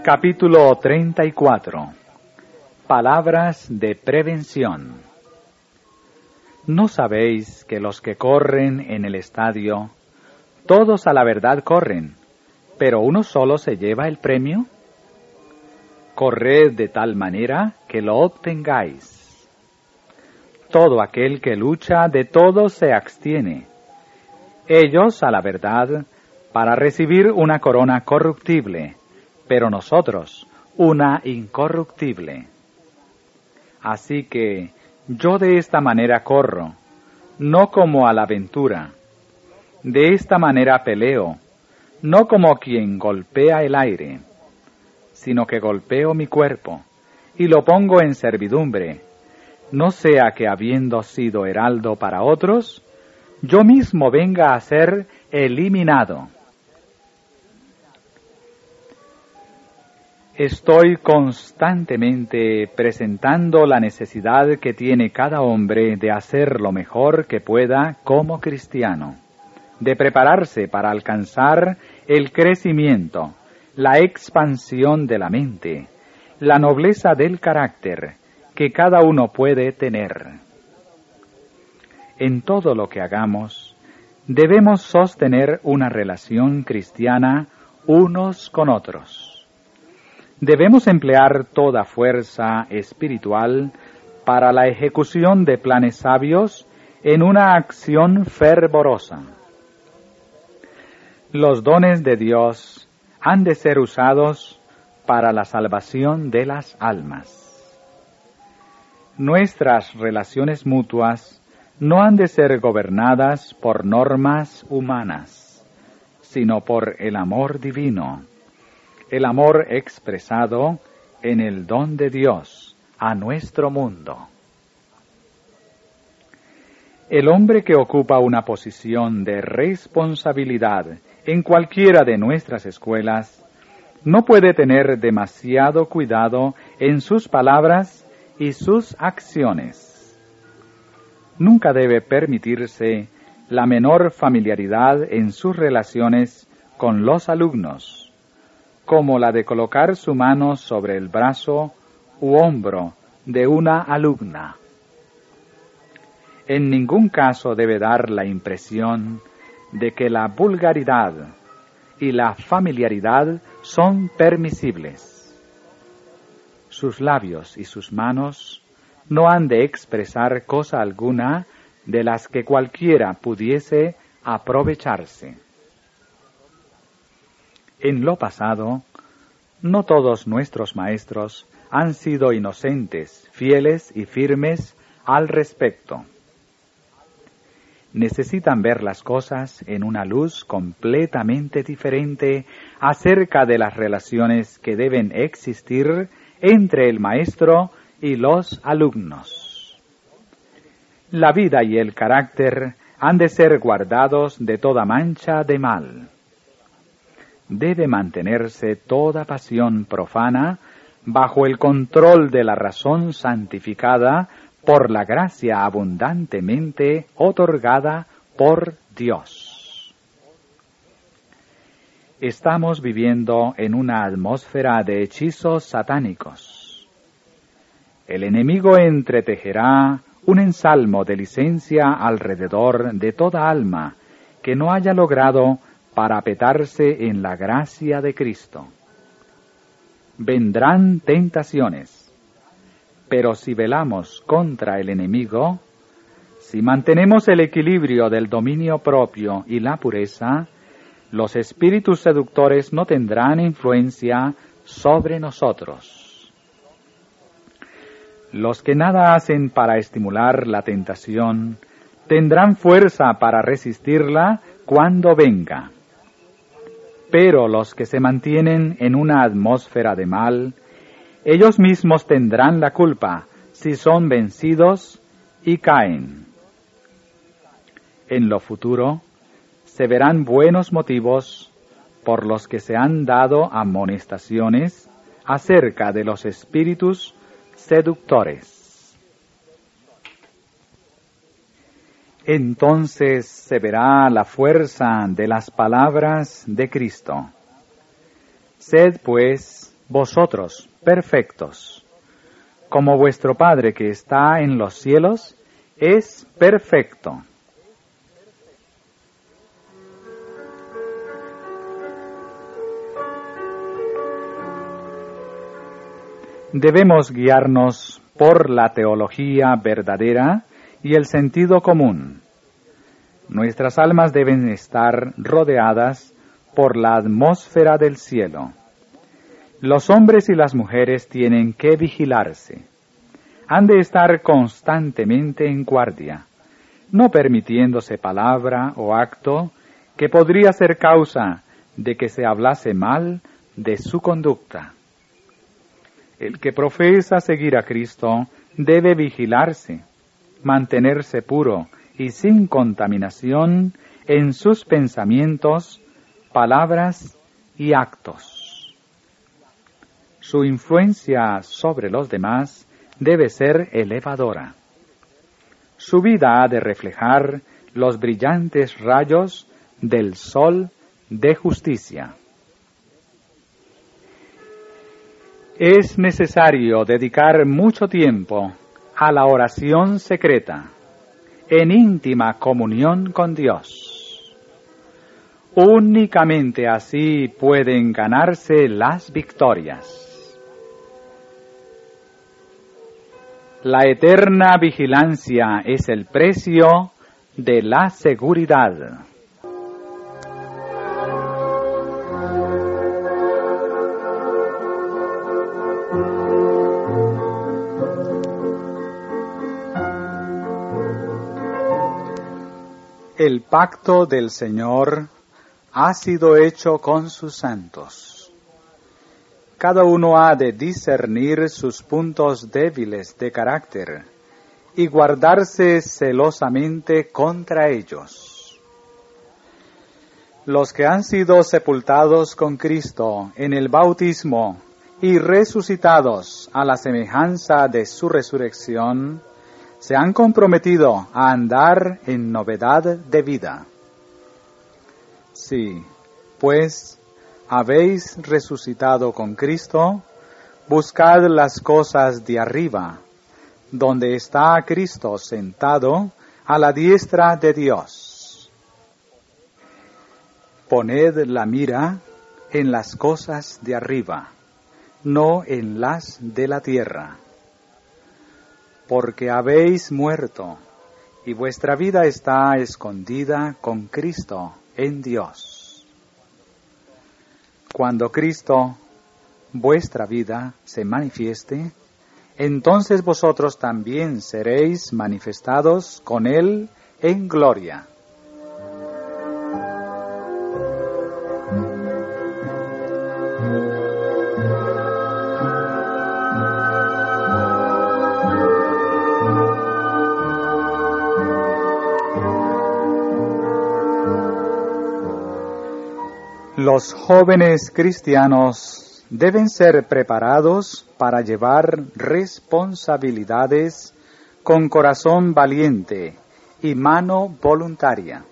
Capítulo 34. Palabras de prevención. ¿No sabéis que los que corren en el estadio, todos a la verdad corren, pero uno solo se lleva el premio? Corred de tal manera que lo obtengáis. Todo aquel que lucha de todo se abstiene. Ellos, a la verdad, para recibir una corona corruptible, pero nosotros una incorruptible. Así que yo de esta manera corro, no como a la aventura. De esta manera peleo, no como quien golpea el aire, sino que golpeo mi cuerpo y lo pongo en servidumbre, no sea que habiendo sido heraldo para otros, yo mismo venga a ser eliminado. Estoy constantemente presentando la necesidad que tiene cada hombre de hacer lo mejor que pueda como cristiano, de prepararse para alcanzar el crecimiento, la expansión de la mente, la nobleza del carácter que cada uno puede tener. En todo lo que hagamos, debemos sostener una relación cristiana unos con otros. Debemos emplear toda fuerza espiritual para la ejecución de planes sabios en una acción fervorosa. Los dones de Dios han de ser usados para la salvación de las almas. Nuestras relaciones mutuas no han de ser gobernadas por normas humanas, sino por el amor divino. El amor expresado en el don de Dios a nuestro mundo. El hombre que ocupa una posición de responsabilidad en cualquiera de nuestras escuelas no puede tener demasiado cuidado en sus palabras y sus acciones. Nunca debe permitirse la menor familiaridad en sus relaciones con los alumnos, como la de colocar su mano sobre el brazo u hombro de una alumna. En ningún caso debe dar la impresión de que la vulgaridad y la familiaridad son permisibles. Sus labios y sus manos no han de expresar cosa alguna de las que cualquiera pudiese aprovecharse. En lo pasado, no todos nuestros maestros han sido inocentes, fieles y firmes al respecto. Necesitan ver las cosas en una luz completamente diferente acerca de las relaciones que deben existir entre el maestro y los alumnos. La vida y el carácter han de ser guardados de toda mancha de mal. Debe mantenerse toda pasión profana bajo el control de la razón santificada por la gracia abundantemente otorgada por Dios. Estamos viviendo en una atmósfera de hechizos satánicos. El enemigo entretejerá un ensalmo de licencia alrededor de toda alma que no haya logrado parapetarse en la gracia de Cristo. Vendrán tentaciones, pero si velamos contra el enemigo, si mantenemos el equilibrio del dominio propio y la pureza, los espíritus seductores no tendrán influencia sobre nosotros. Los que nada hacen para estimular la tentación, tendrán fuerza para resistirla cuando venga. Pero los que se mantienen en una atmósfera de mal, ellos mismos tendrán la culpa si son vencidos y caen. En lo futuro, se verán buenos motivos por los que se han dado amonestaciones acerca de los espíritus seductores. Entonces se verá la fuerza de las palabras de Cristo. Sed, pues, vosotros perfectos, como vuestro Padre que está en los cielos es perfecto. Debemos guiarnos por la teología verdadera y el sentido común. Nuestras almas deben estar rodeadas por la atmósfera del cielo. Los hombres y las mujeres tienen que vigilarse. Han de estar constantemente en guardia, no permitiéndose palabra o acto que podría ser causa de que se hablase mal de su conducta. El que profesa seguir a Cristo debe vigilarse, mantenerse puro y sin contaminación en sus pensamientos, palabras y actos. Su influencia sobre los demás debe ser elevadora. Su vida ha de reflejar los brillantes rayos del sol de justicia. Es necesario dedicar mucho tiempo a la oración secreta, en íntima comunión con Dios. Únicamente así pueden ganarse las victorias. La eterna vigilancia es el precio de la seguridad. El pacto del Señor ha sido hecho con sus santos. Cada uno ha de discernir sus puntos débiles de carácter y guardarse celosamente contra ellos. Los que han sido sepultados con Cristo en el bautismo y resucitados a la semejanza de su resurrección, se han comprometido a andar en novedad de vida. Sí, pues, habéis resucitado con Cristo, buscad las cosas de arriba, donde está Cristo sentado a la diestra de Dios. Poned la mira en las cosas de arriba, no en las de la tierra. Porque habéis muerto, y vuestra vida está escondida con Cristo en Dios. Cuando Cristo, vuestra vida, se manifieste, entonces vosotros también seréis manifestados con Él en gloria. Los jóvenes cristianos deben ser preparados para llevar responsabilidades con corazón valiente y mano voluntaria.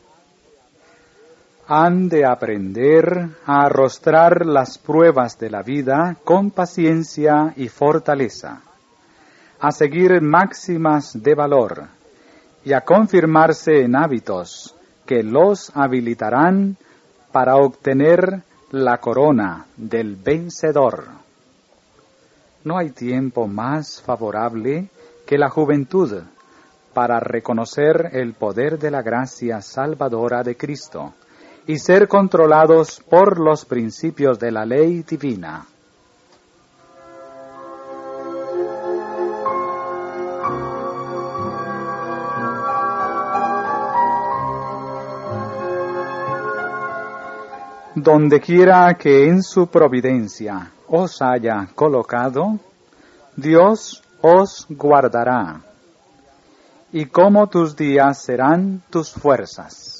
Han de aprender a arrostrar las pruebas de la vida con paciencia y fortaleza, a seguir máximas de valor y a confirmarse en hábitos que los habilitarán para obtener la corona del vencedor. No hay tiempo más favorable que la juventud para reconocer el poder de la gracia salvadora de Cristo y ser controlados por los principios de la ley divina. Donde quiera que en su providencia os haya colocado, Dios os guardará, y como tus días serán tus fuerzas.